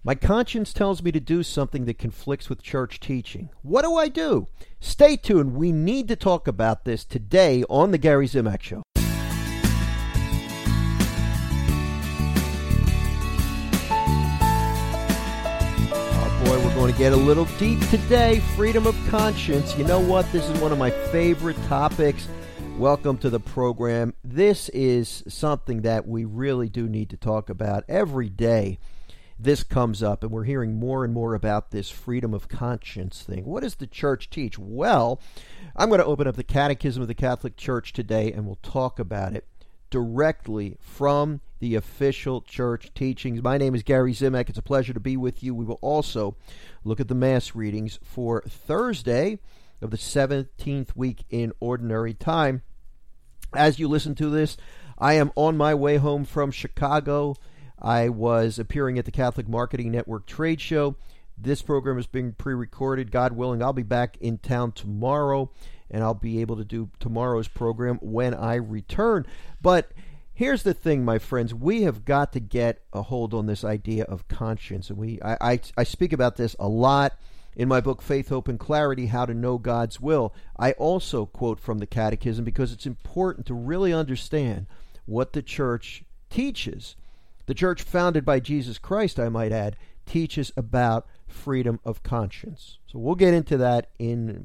My conscience tells me to do something that conflicts with church teaching. What do I do? Stay tuned. We need to talk about this today on The Gary Zimak Show. Boy, we're going to get a little deep today. Freedom of conscience. You know what? This is one of my favorite topics. Welcome to the program. This is something that we really do need to talk about every day. This comes up, and we're hearing more and more about this freedom of conscience thing. What does the church teach? Well, I'm going to open up the Catechism of the Catholic Church today, and we'll talk about it directly from the official church teachings. My name is Gary Zimak. It's a pleasure to be with you. We will also look at the Mass readings for Thursday of the 17th week in Ordinary Time. As you listen to this, I am on my way home from Chicago. I was appearing at the Catholic Marketing Network trade show. This program is being pre-recorded. God willing, I'll be back in town tomorrow, and I'll be able to do tomorrow's program when I return. But here's the thing, my friends. We have got to get a hold on this idea of conscience. And I speak about this a lot in my book, Faith, Hope, and Clarity, How to Know God's Will. I also quote from the Catechism because it's important to really understand what the church teaches. The church founded by Jesus Christ, I might add, teaches about freedom of conscience. So we'll get into that in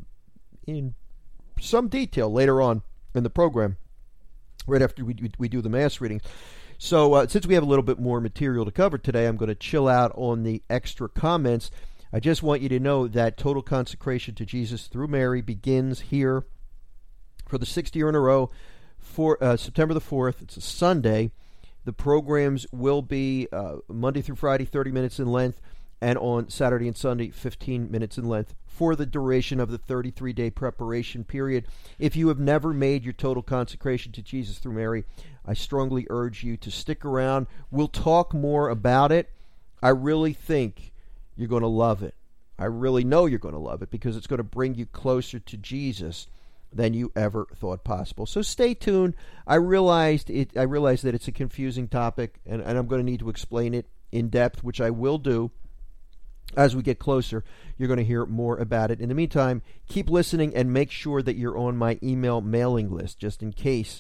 some detail later on in the program, right after we do the Mass readings. So since we have a little bit more material to cover today, I'm going to chill out on the extra comments. I just want you to know that total consecration to Jesus through Mary begins here for the 6th year in a row for September the 4th. It's a Sunday. The programs will be Monday through Friday, 30 minutes in length, and on Saturday and Sunday, 15 minutes in length for the duration of the 33-day preparation period. If you have never made your total consecration to Jesus through Mary, I strongly urge you to stick around. We'll talk more about it. I really think you're going to love it. I really know you're going to love it because it's going to bring you closer to Jesus than you ever thought possible. So stay tuned. I realize that it's a confusing topic, and I'm going to need to explain it in depth, which I will do. As we get closer, you're going to hear more about it. In the meantime, keep listening and make sure that you're on my email mailing list, just in case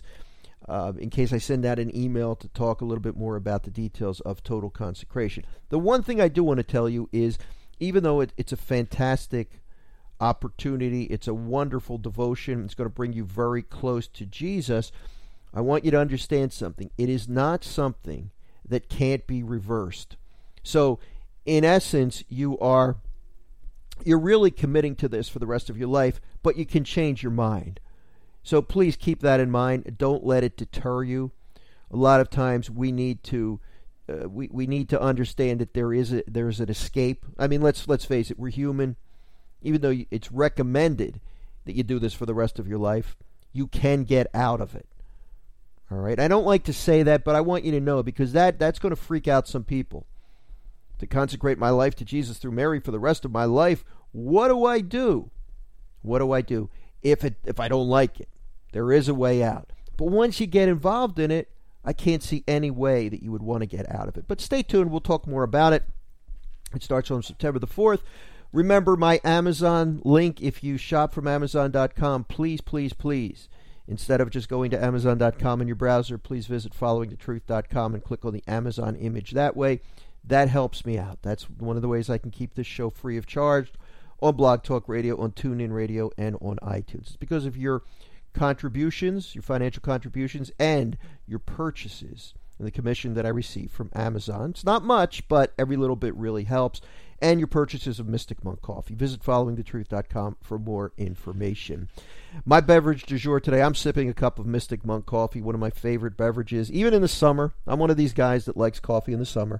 I send out an email to talk a little bit more about the details of total consecration. The one thing I do want to tell you is, even though it's a fantastic opportunity, it's a wonderful devotion, it's going to bring you very close to Jesus, I want you to understand something. It is not something that can't be reversed. So, in essence, you're really committing to this for the rest of your life, but you can change your mind. So please keep that in mind. Don't let it deter you. A lot of times we need to understand that there's an escape. I mean, let's face it. We're human. Even though it's recommended that you do this for the rest of your life, you can get out of it. All right. I don't like to say that, but I want you to know, because that's going to freak out some people. To consecrate my life to Jesus through Mary for the rest of my life, what do I do? What do I do if I don't like it? There is a way out. But once you get involved in it, I can't see any way that you would want to get out of it. But stay tuned. We'll talk more about it. It starts on September the 4th. Remember my Amazon link. If you shop from Amazon.com, please, please, please, instead of just going to Amazon.com in your browser, please visit followingthetruth.com and click on the Amazon image that way. That helps me out. That's one of the ways I can keep this show free of charge on Blog Talk Radio, on TuneIn Radio, and on iTunes. It's because of your contributions, your financial contributions, and your purchases and the commission that I receive from Amazon. It's not much, but every little bit really helps. And your purchases of Mystic Monk Coffee. Visit followingthetruth.com for more information. My beverage du jour today, I'm sipping a cup of Mystic Monk Coffee, one of my favorite beverages, even in the summer. I'm one of these guys that likes coffee in the summer.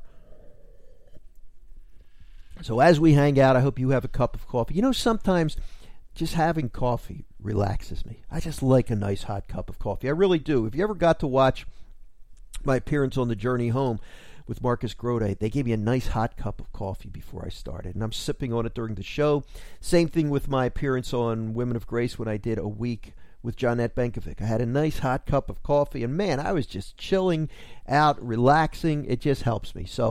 So as we hang out, I hope you have a cup of coffee. You know, sometimes just having coffee relaxes me. I just like a nice hot cup of coffee. I really do. If you ever got to watch my appearance on The Journey Home with Marcus Grode, they gave me a nice hot cup of coffee before I started, and I'm sipping on it during the show. Same thing with my appearance on Women of Grace when I did a week with Jonette Benkovic. I had a nice hot cup of coffee, and man, I was just chilling out, relaxing. It just helps me. So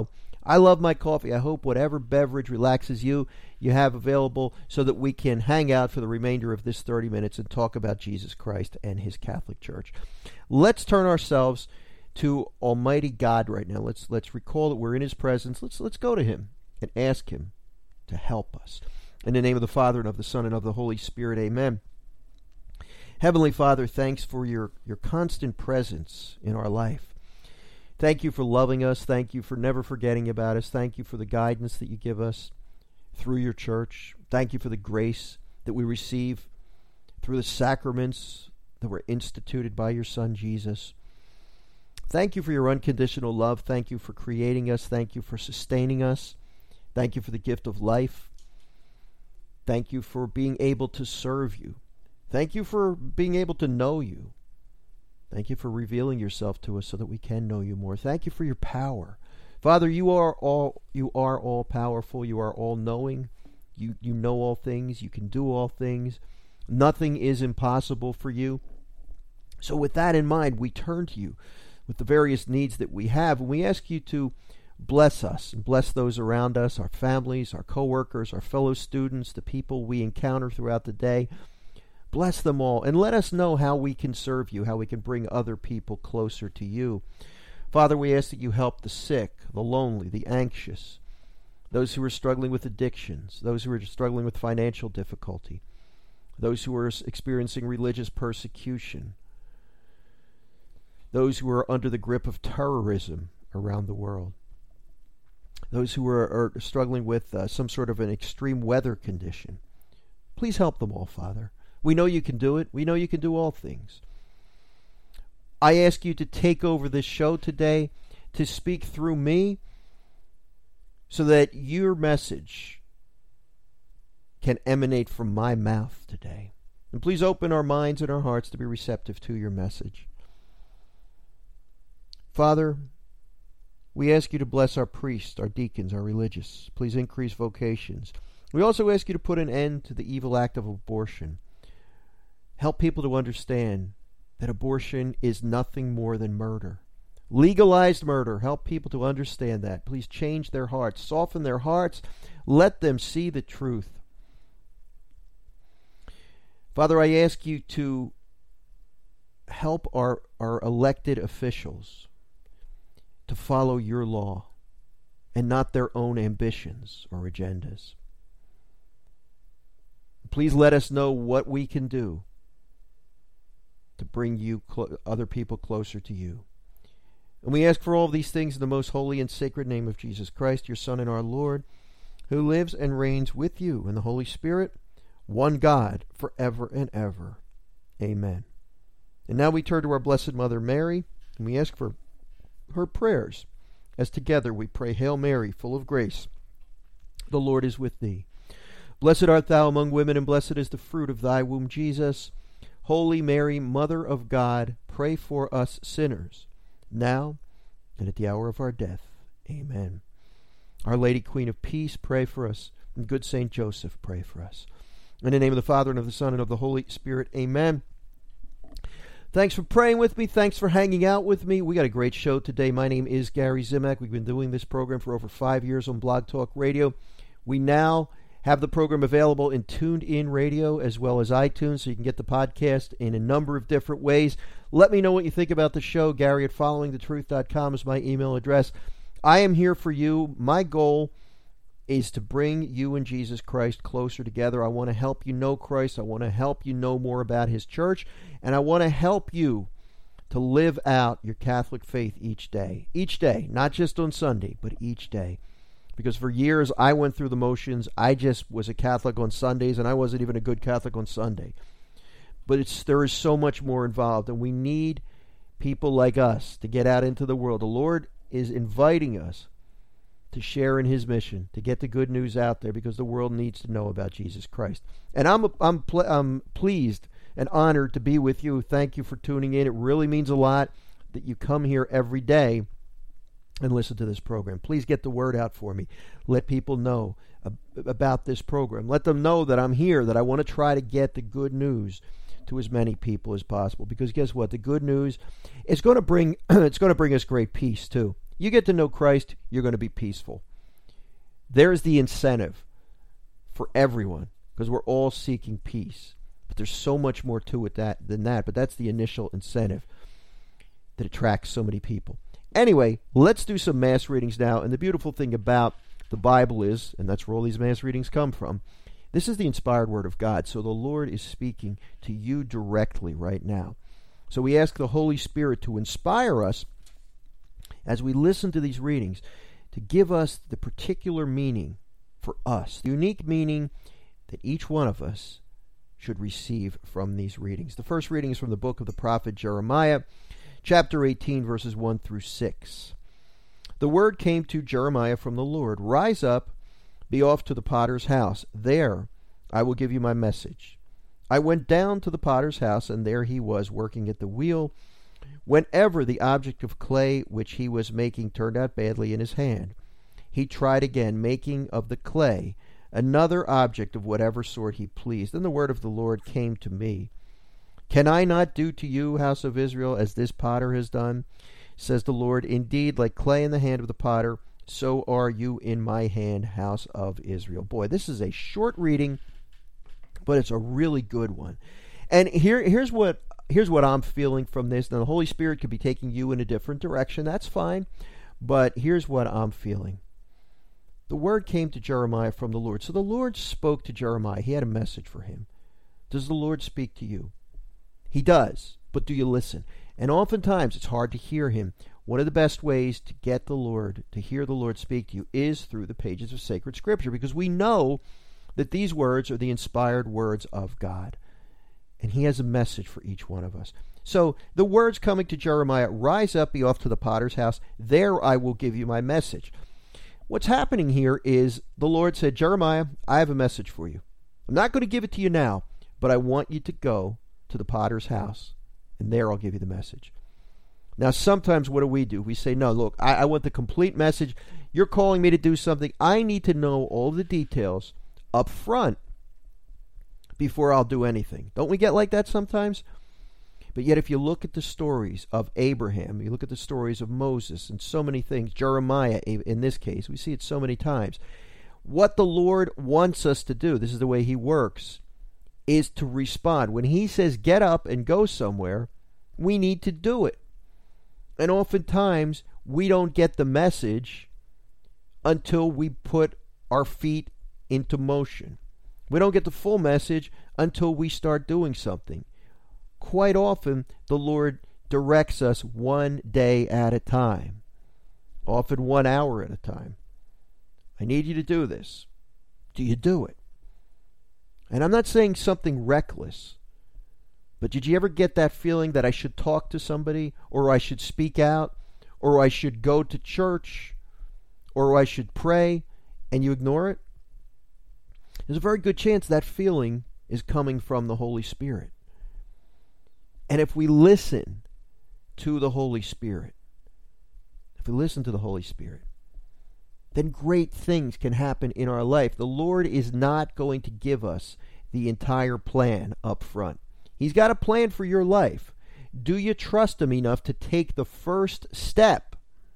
I love my coffee. I hope whatever beverage relaxes you, you have available so that we can hang out for the remainder of this 30 minutes and talk about Jesus Christ and his Catholic Church. Let's turn ourselves to Almighty God right now. Let's recall that we're in his presence. Let's go to him and ask him to help us. In the name of the Father, and of the Son, and of the Holy Spirit, amen. Heavenly Father, thanks for your constant presence in our life. Thank you for loving us. Thank you for never forgetting about us. Thank you for the guidance that you give us through your church. Thank you for the grace that we receive through the sacraments that were instituted by your Son, Jesus. Thank you for your unconditional love. Thank you for creating us. Thank you for sustaining us. Thank you for the gift of life. Thank you for being able to serve you. Thank you for being able to know you. Thank you for revealing yourself to us so that we can know you more. Thank you for your power. Father, you are all powerful. You are all knowing. You know all things. You can do all things. Nothing is impossible for you. So with that in mind, we turn to you with the various needs that we have, and we ask you to bless us and bless those around us, our families, our co-workers, our fellow students, the people we encounter throughout the day. Bless them all, and let us know how we can serve you, how we can bring other people closer to you. Father, we ask that you help the sick, the lonely, the anxious, those who are struggling with addictions, those who are struggling with financial difficulty, those who are experiencing religious persecution, those who are under the grip of terrorism around the world, those who are struggling with some sort of an extreme weather condition. Please help them all, Father. We know you can do it. We know you can do all things. I ask you to take over this show today, to speak through me, so that your message can emanate from my mouth today. And please open our minds and our hearts to be receptive to your message. Father, we ask you to bless our priests, our deacons, our religious. Please increase vocations. We also ask you to put an end to the evil act of abortion. Help people to understand that abortion is nothing more than murder. Legalized murder. Help people to understand that. Please change their hearts. Soften their hearts. Let them see the truth. Father, I ask you to help our elected officials to follow your law and not their own ambitions or agendas. Please let us know what we can do to bring you other people closer to you. And we ask for all of these things in the most holy and sacred name of Jesus Christ, your Son and our Lord, who lives and reigns with you in the Holy Spirit, one God, forever and ever. Amen. And now we turn to our Blessed Mother Mary, and we ask for her prayers, as together we pray, Hail Mary, full of grace, the Lord is with thee. Blessed art thou among women, and blessed is the fruit of thy womb, Jesus. Holy Mary, Mother of God, pray for us sinners, now and at the hour of our death. Amen. Our Lady, Queen of Peace, pray for us. And good Saint Joseph, pray for us. In the name of the Father, and of the Son, and of the Holy Spirit. Amen. Thanks for praying with me. Thanks for hanging out with me. We got a great show today. My name is Gary Zimak. We've been doing this program for over 5 years on Blog Talk Radio. We now have the program available in Tuned In Radio as well as iTunes, so you can get the podcast in a number of different ways. Let me know what you think about the show. Gary at followingthetruth.com is my email address. I am here for you. My goal is to bring you and Jesus Christ closer together. I want to help you know Christ. I want to help you know more about his church. And I want to help you to live out your Catholic faith each day. Each day, not just on Sunday, but each day. Because for years I went through the motions. I just was a Catholic on Sundays, and I wasn't even a good Catholic on Sunday. But there is so much more involved, and we need people like us to get out into the world. The Lord is inviting us to share in his mission, to get the good news out there, because the world needs to know about Jesus Christ. And I'm pleased and honored to be with you. Thank you for tuning in. It really means a lot that you come here every day and listen to this program. Please get the word out for me. Let people know about this program. Let them know that I'm here, that I want to try to get the good news to as many people as possible. Because guess what? The good news is going to bring it's going to bring us great peace too. You get to know Christ, you're going to be peaceful. There's the incentive for everyone, because we're all seeking peace. But there's so much more to it than that. But that's the initial incentive that attracts so many people. Anyway, let's do some mass readings now. And the beautiful thing about the Bible is, and that's where all these mass readings come from, this is the inspired Word of God. So the Lord is speaking to you directly right now. So we ask the Holy Spirit to inspire us as we listen to these readings, to give us the particular meaning for us, the unique meaning that each one of us should receive from these readings. The first reading is from the book of the prophet Jeremiah, chapter 18, verses 1 through 6. The word came to Jeremiah from the Lord, "Rise up, be off to the potter's house. There I will give you my message." I went down to the potter's house, and there he was working at the wheel. Whenever the object of clay which he was making turned out badly in his hand, he tried again, making of the clay another object of whatever sort he pleased. Then the word of the Lord came to me. "Can I not do to you, house of Israel, as this potter has done? Says the Lord, indeed, like clay in the hand of the potter, so are you in my hand, house of Israel." Boy, this is a short reading, but it's a really good one. And here's what I'm feeling from this. Now, the Holy Spirit could be taking you in a different direction. That's fine. But here's what I'm feeling. The word came to Jeremiah from the Lord. So the Lord spoke to Jeremiah. He had a message for him. Does the Lord speak to you? He does. But do you listen? And oftentimes it's hard to hear him. One of the best ways to get the Lord, to hear the Lord speak to you, is through the pages of sacred Scripture, because we know that these words are the inspired words of God. And he has a message for each one of us. So the words coming to Jeremiah, "Rise up, be off to the potter's house. There I will give you my message." What's happening here is the Lord said, "Jeremiah, I have a message for you. I'm not going to give it to you now, but I want you to go to the potter's house, and there I'll give you the message." Now, sometimes what do? We say, "No, look, I want the complete message. You're calling me to do something. I need to know all the details up front before I'll do anything." Don't we get like that sometimes? But yet if you look at the stories of Abraham, you look at the stories of Moses and so many things, Jeremiah in this case, we see it so many times. What the Lord wants us to do, this is the way he works, is to respond. When he says get up and go somewhere, we need to do it. And oftentimes we don't get the message until we put our feet into motion. We don't get the full message until we start doing something. Quite often, the Lord directs us one day at a time, often 1 hour at a time. I need you to do this. Do you do it? And I'm not saying something reckless, but did you ever get that feeling that I should talk to somebody, or I should speak out, or I should go to church, or I should pray, and you ignore it? There's a very good chance that feeling is coming from the Holy Spirit. And if we listen to the Holy Spirit, then great things can happen in our life. The Lord is not going to give us the entire plan up front. He's got a plan for your life. Do you trust him enough to take the first step?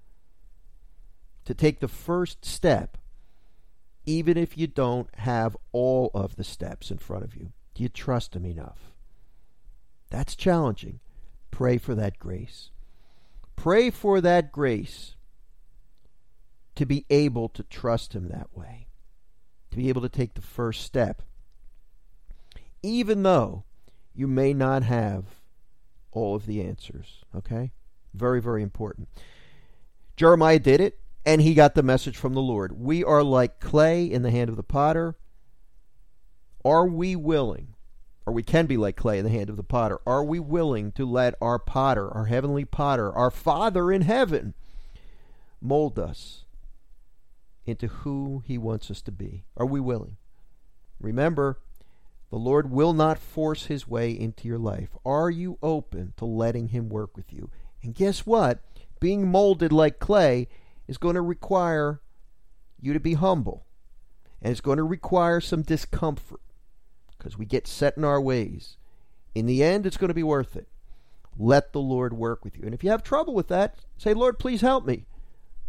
To take the first step, even if you don't have all of the steps in front of you. Do you trust him enough? That's challenging. Pray for that grace. Pray for that grace to be able to trust him that way, to be able to take the first step, even though you may not have all of the answers. Okay? Very, very important. Jeremiah did it, and he got the message from the Lord. We are like clay in the hand of the potter. Are we willing, or we can be like clay in the hand of the potter, are we willing to let our potter, our heavenly potter, our Father in heaven, mold us into who he wants us to be? Are we willing? Remember, the Lord will not force his way into your life. Are you open to letting him work with you? And guess what? Being molded like clay is going to require you to be humble. And it's going to require some discomfort, because we get set in our ways. In the end, it's going to be worth it. Let the Lord work with you. And if you have trouble with that, say, Lord, please help me.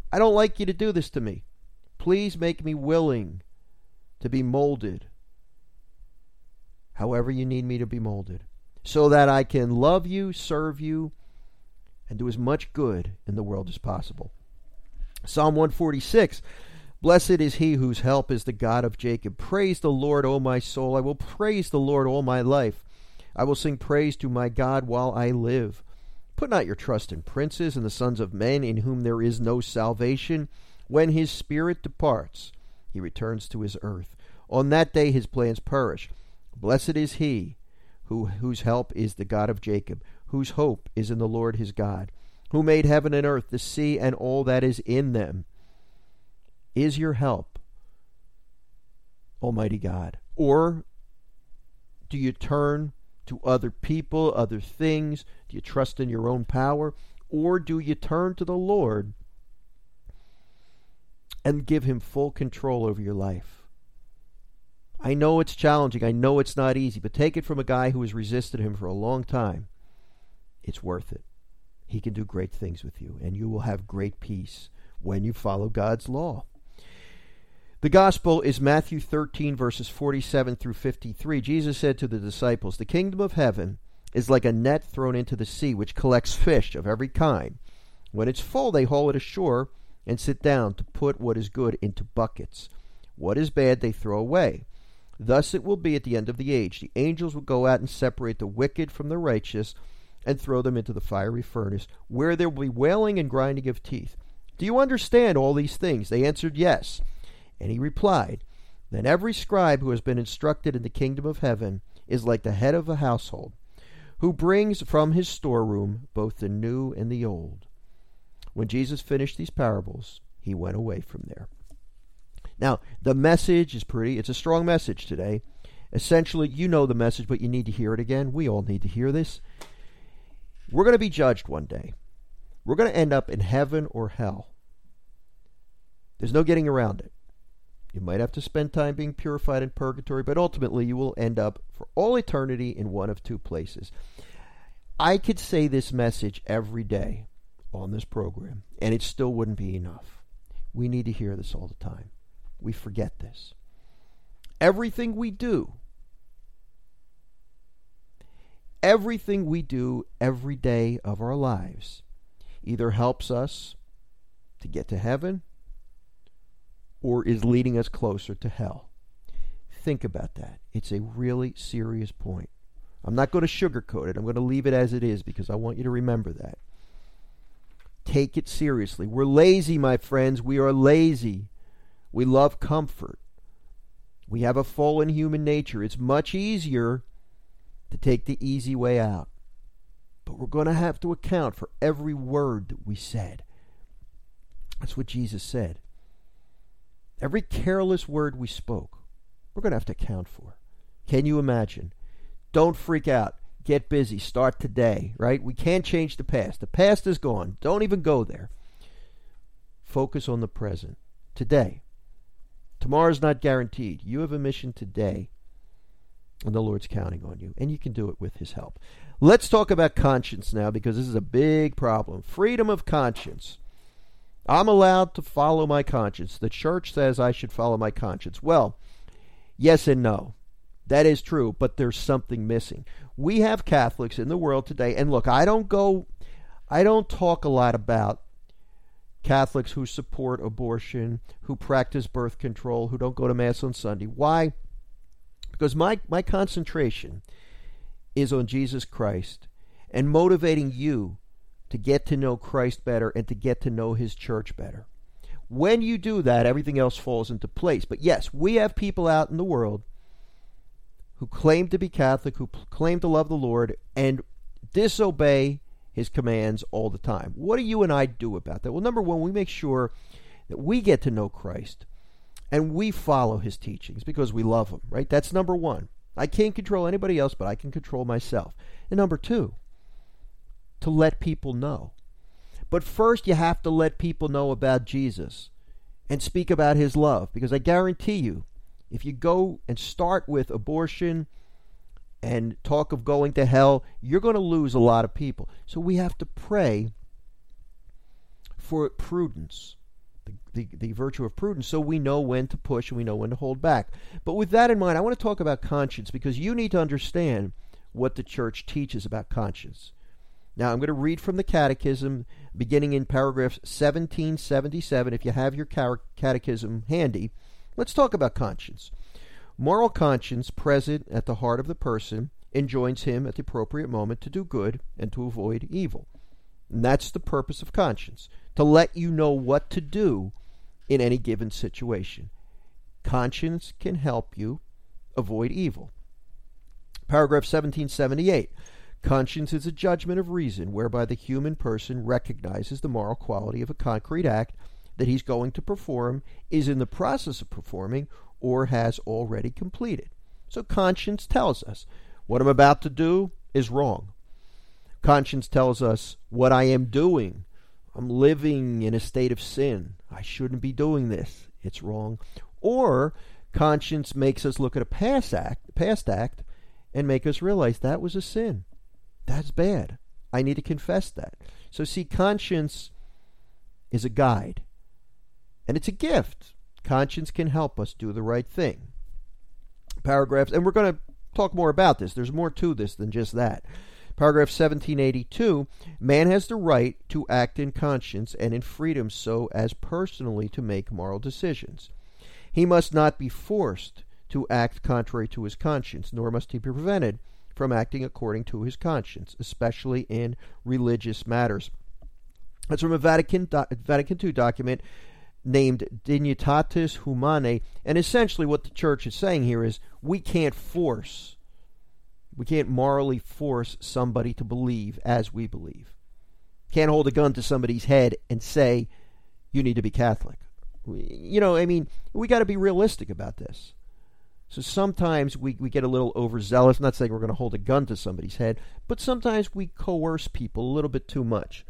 I don't like you to do this to me. Please make me willing to be molded however you need me to be molded, so that I can love you, serve you, and do as much good in the world as possible. Psalm 146, blessed is he whose help is the God of Jacob. Praise the Lord, O my soul. I will praise the Lord all my life. I will sing praise to my God while I live. Put not your trust in princes and the sons of men, in whom there is no salvation. When his spirit departs, he returns to his earth. On that day his plans perish. Blessed is he whose help is the God of Jacob, whose hope is in the Lord his God, who made heaven and earth, the sea, and all that is in them. Is your help Almighty God? Or do you turn to other people, other things? Do you trust in your own power? Or do you turn to the Lord and give him full control over your life? I know it's challenging. I know it's not easy, but take it from a guy who has resisted him for a long time. It's worth it. He can do great things with you, and you will have great peace when you follow God's law. The gospel is Matthew 13, verses 47 through 53. Jesus said to the disciples, the kingdom of heaven is like a net thrown into the sea, which collects fish of every kind. When it's full, they haul it ashore and sit down to put what is good into buckets. What is bad, they throw away. Thus it will be at the end of the age. The angels will go out and separate the wicked from the righteous and throw them into the fiery furnace, where there will be wailing and grinding of teeth. Do you understand all these things? They answered, yes. And he replied, then every scribe who has been instructed in the kingdom of heaven is like the head of a household, who brings from his storeroom both the new and the old. When Jesus finished these parables, he went away from there. Now, the message is it's a strong message today. Essentially, you know the message, but you need to hear it again. We all need to hear this. We're going to be judged one day. We're going to end up in heaven or hell. There's no getting around it. You might have to spend time being purified in purgatory, but ultimately you will end up for all eternity in one of two places. I could say this message every day on this program, and it still wouldn't be enough. We need to hear this all the time. We forget this. Everything we do every day of our lives either helps us to get to heaven or is leading us closer to hell. Think about that. It's a really serious point. I'm not going to sugarcoat it. I'm going to leave it as it is because I want you to remember that. Take it seriously. We're lazy, my friends. We are lazy. We love comfort. We have a fallen human nature. It's much easier to take the easy way out. But we're going to have to account for every word that we said. That's what Jesus said. Every careless word we spoke, we're going to have to account for. Can you imagine? Don't freak out. Get busy. Start today, right? We can't change the past. The past is gone. Don't even go there. Focus on the present. Today. Tomorrow's not guaranteed. You have a mission today, and the Lord's counting on you, and you can do it with his help. Let's talk about conscience now, because this is a big problem. Freedom of conscience. I'm allowed to follow my conscience. The church says I should follow my conscience. Well, yes and no. That is true, but there's something missing. We have Catholics in the world today, and look, I don't talk a lot about Catholics who support abortion, who practice birth control, who don't go to Mass on Sunday. Why? Because my concentration is on Jesus Christ and motivating you to get to know Christ better and to get to know his church better. When you do that, everything else falls into place. But yes, we have people out in the world who claim to be Catholic, who claim to love the Lord, and disobey his commands all the time. What do you and I do about that? Well, number one, we make sure that we get to know Christ and we follow his teachings because we love him, right? That's number one. I can't control anybody else, but I can control myself. And number two, to let people know. But first, you have to let people know about Jesus and speak about his love, because I guarantee you, if you go and start with abortion and talk of going to hell, you're going to lose a lot of people. So we have to pray for prudence. the virtue of prudence, so we know when to push and we know when to hold back. But with that in mind, I want to talk about conscience, because you need to understand what the church teaches about conscience. Now, I'm going to read from the Catechism, beginning in paragraph 1777. If you have your catechism handy, let's talk about conscience. Moral conscience, present at the heart of the person, enjoins him at the appropriate moment to do good and to avoid evil. And that's the purpose of conscience, to let you know what to do in any given situation. Conscience can help you avoid evil. Paragraph 1778. Conscience is a judgment of reason whereby the human person recognizes the moral quality of a concrete act that he's going to perform, is in the process of performing, or has already completed. So conscience tells us what I'm about to do is wrong. Conscience tells us what I am doing. I'm living in a state of sin. I shouldn't be doing this. It's wrong. Or conscience makes us look at a past act and make us realize that was a sin. That's bad. I need to confess that. So see, conscience is a guide. And it's a gift. Conscience can help us do the right thing. Paragraphs, and we're going to talk more about this. There's more to this than just that. Paragraph 1782, man has the right to act in conscience and in freedom so as personally to make moral decisions. He must not be forced to act contrary to his conscience, nor must he be prevented from acting according to his conscience, especially in religious matters. That's from a Vatican II document named Dignitatis Humanae, and essentially what the church is saying here is we can't morally force somebody to believe as we believe. Can't hold a gun to somebody's head and say, you need to be Catholic. We got to be realistic about this. So sometimes we get a little overzealous. I'm not saying we're going to hold a gun to somebody's head, but sometimes we coerce people a little bit too much.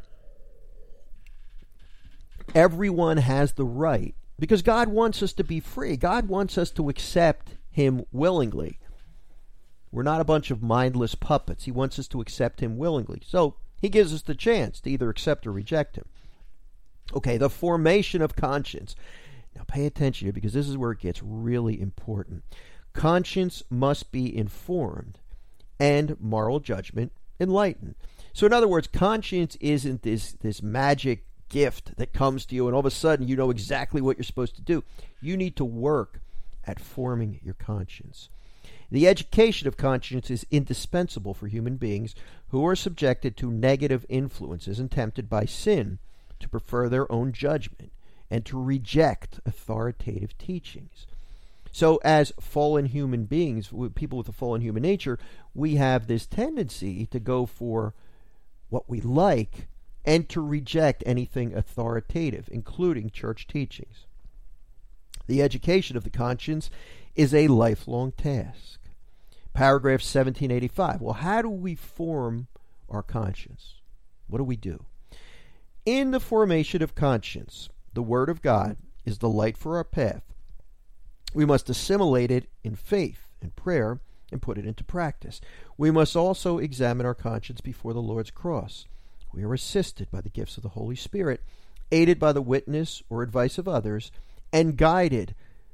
Everyone has the right, because God wants us to be free. God wants us to accept Him willingly. We're not a bunch of mindless puppets. He wants us to accept Him willingly. So He gives us the chance to either accept or reject Him. Okay, the formation of conscience. Now pay attention here, because this is where it gets really important. Conscience must be informed and moral judgment enlightened. So in other words, conscience isn't this magic gift that comes to you and all of a sudden you know exactly what you're supposed to do. You need to work at forming your conscience. The education of conscience is indispensable for human beings who are subjected to negative influences and tempted by sin to prefer their own judgment and to reject authoritative teachings. So as fallen human beings, people with a fallen human nature, we have this tendency to go for what we like and to reject anything authoritative, including church teachings. The education of the conscience is a lifelong task. Paragraph 1785. Well, how do we form our conscience? What do we do? In the formation of conscience, the Word of God is the light for our path. We must assimilate it in faith and prayer and put it into practice. We must also examine our conscience before the Lord's cross. We are assisted by the gifts of the Holy Spirit, aided by the witness or advice of others, and guided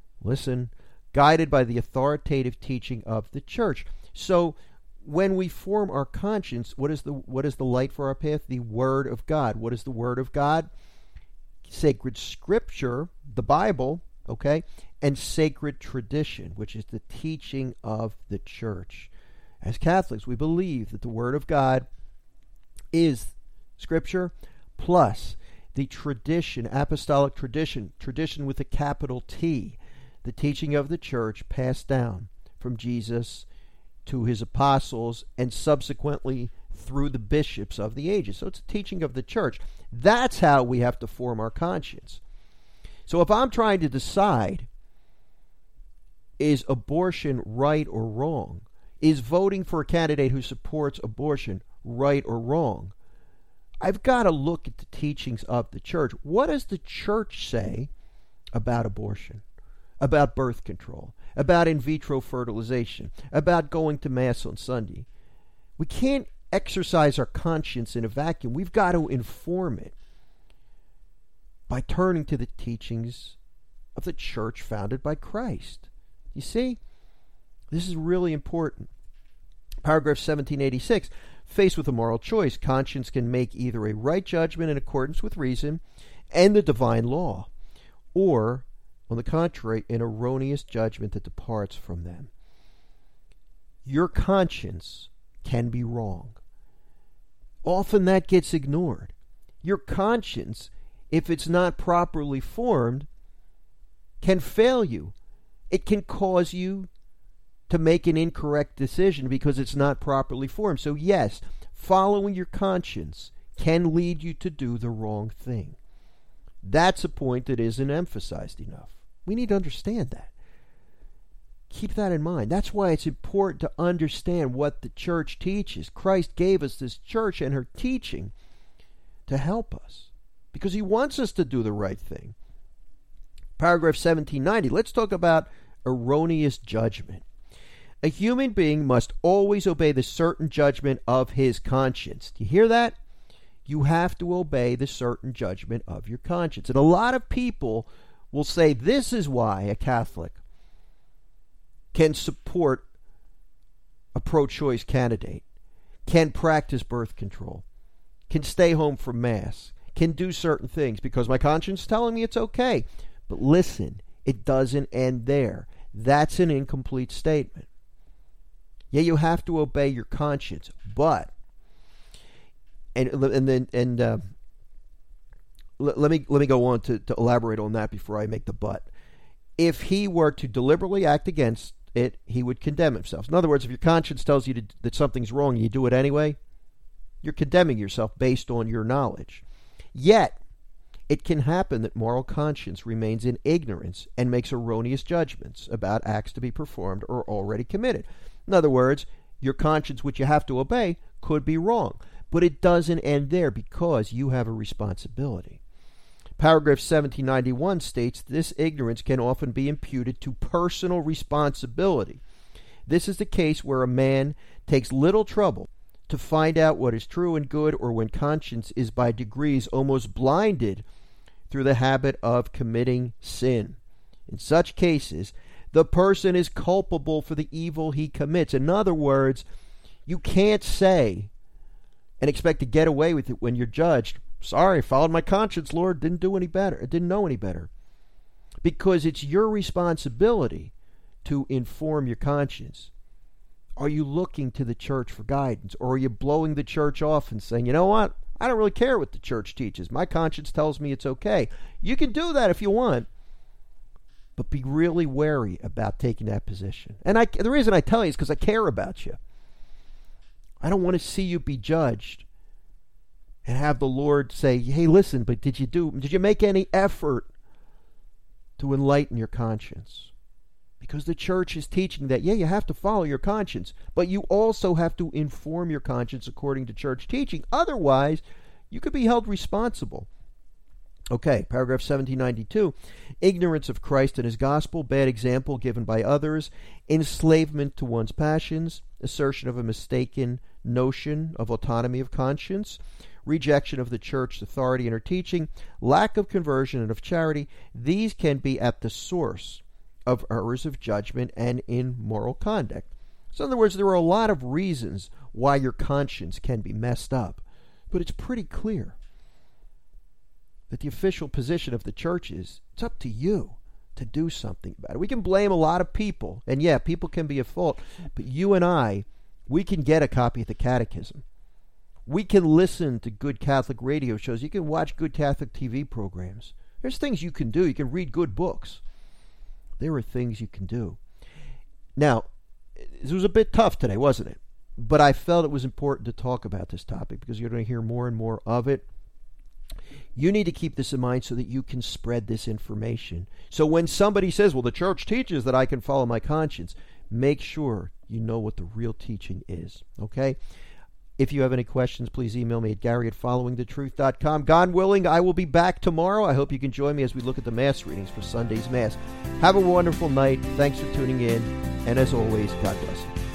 by the authoritative teaching of the church. So when we form our conscience, what is the light for our path? The Word of God. What is the Word of God? Sacred Scripture, the Bible, okay, and sacred tradition, which is the teaching of the church. As Catholics, we believe that the Word of God is Scripture plus the tradition, apostolic tradition with a capital T, the teaching of the church passed down from Jesus to his apostles and subsequently through the bishops of the ages. So it's a teaching of the church. That's how we have to form our conscience. So if I'm trying to decide, is abortion right or wrong? Is voting for a candidate who supports abortion right or wrong? I've got to look at the teachings of the church. What does the church say about abortion, about birth control, about in vitro fertilization, about going to Mass on Sunday? We can't exercise our conscience in a vacuum. We've got to inform it. by turning to the teachings of the church founded by Christ. You see, this is really important. Paragraph 1786, faced with a moral choice, conscience can make either a right judgment in accordance with reason and the divine law, or, on the contrary, an erroneous judgment that departs from them. Your conscience can be wrong. Often that gets ignored. Your conscience, if it's not properly formed, can fail you. It can cause you to make an incorrect decision because it's not properly formed. So yes, following your conscience can lead you to do the wrong thing. That's a point that isn't emphasized enough. We need to understand that. Keep that in mind. That's why it's important to understand what the church teaches. Christ gave us this church and her teaching to help us because he wants us to do the right thing. Paragraph 1790, let's talk about erroneous judgment. A human being must always obey the certain judgment of his conscience. Do you hear that? You have to obey the certain judgment of your conscience. And a lot of people will say this is why a Catholic can support a pro-choice candidate, can practice birth control, can stay home from Mass, can do certain things because my conscience is telling me it's okay. But listen, it doesn't end there. That's an incomplete statement. Yeah, you have to obey your conscience, but let me go on to elaborate on that before I make the but. If he were to deliberately act against it, he would condemn himself. In other words, if your conscience tells you that something's wrong and you do it anyway, you're condemning yourself based on your knowledge. Yet, it can happen that moral conscience remains in ignorance and makes erroneous judgments about acts to be performed or already committed. In other words, your conscience, which you have to obey, could be wrong. But it doesn't end there because you have a responsibility. Paragraph 1791 states this ignorance can often be imputed to personal responsibility. This is the case where a man takes little trouble to find out what is true and good, or when conscience is by degrees almost blinded through the habit of committing sin. In such cases, the person is culpable for the evil he commits. In other words, you can't say and expect to get away with it when you're judged. Sorry, followed my conscience, Lord, didn't do any better. Didn't know any better. Because it's your responsibility to inform your conscience. Are you looking to the church for guidance? Or are you blowing the church off and saying, you know what? I don't really care what the church teaches. My conscience tells me it's okay. You can do that if you want. But be really wary about taking that position. And the reason I tell you is because I care about you. I don't want to see you be judged and have the Lord say, hey, listen, but did you make any effort to enlighten your conscience? Because the church is teaching that, yeah, you have to follow your conscience, but you also have to inform your conscience according to church teaching. Otherwise, you could be held responsible. Okay, paragraph 1792. Ignorance of Christ and his gospel, bad example given by others, enslavement to one's passions, assertion of a mistaken notion of autonomy of conscience, rejection of the church's authority in her teaching, lack of conversion and of charity. These can be at the source of errors of judgment and in moral conduct. So in other words, there are a lot of reasons why your conscience can be messed up. But it's pretty clear that the official position of the church is, it's up to you to do something about it. We can blame a lot of people, and yeah, people can be at fault, but you and I, we can get a copy of the Catechism. We can listen to good Catholic radio shows. You can watch good Catholic TV programs. There's things you can do. You can read good books. There are things you can do. Now, it was a bit tough today, wasn't it? But I felt it was important to talk about this topic because you're going to hear more and more of it. You need to keep this in mind so that you can spread this information. So when somebody says, well, the church teaches that I can follow my conscience, make sure you know what the real teaching is, okay? If you have any questions, please email me at Gary@followingthetruth.com. God willing, I will be back tomorrow. I hope you can join me as we look at the Mass readings for Sunday's Mass. Have a wonderful night. Thanks for tuning in. And as always, God bless you.